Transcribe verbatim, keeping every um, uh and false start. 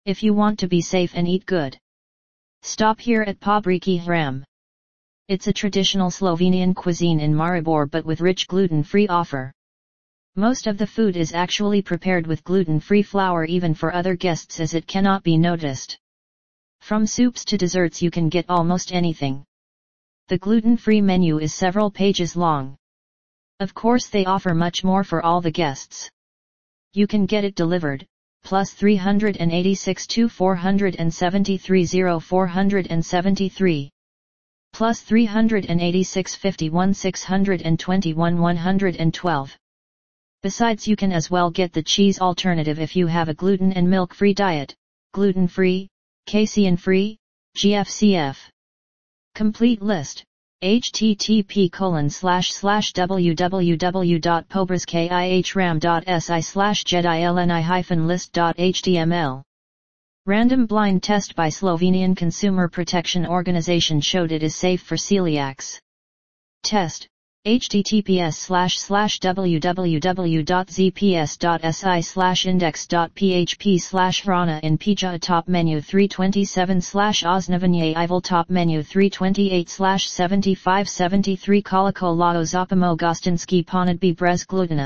If you want to be safe and eat good, stop here at Pobreky Hram. It's a traditional Slovenian cuisine in Maribor but with rich gluten-free offer. Most of the food is actually prepared with gluten-free flour even for other guests as it cannot be noticed. From soups to desserts you can get almost anything. The gluten-free menu is several pages long. Of course they offer much more for all the guests. You can get it delivered, plus three eighty-six two four seventy-three oh four seventy-three. Plus three eighty-six fifty-one six twenty-one one twelve. Besides you can as well get the cheese alternative if you have a gluten and milk-free diet, gluten-free, casein-free, G F C F. Complete list, http colon slash slash www.pobrekyhram.si slash jedilni hyphen list.html. Random blind test by Slovenian Consumer Protection Organization showed it is safe for celiacs. Test, https slash slash www.zps.si slash index.php slash hrana in pija top menu three twenty-seven slash osnovanje ival top menu three twenty-eight slash seventy-five seventy-three koliko lao zapamo gostinski ponadbi brez glutena.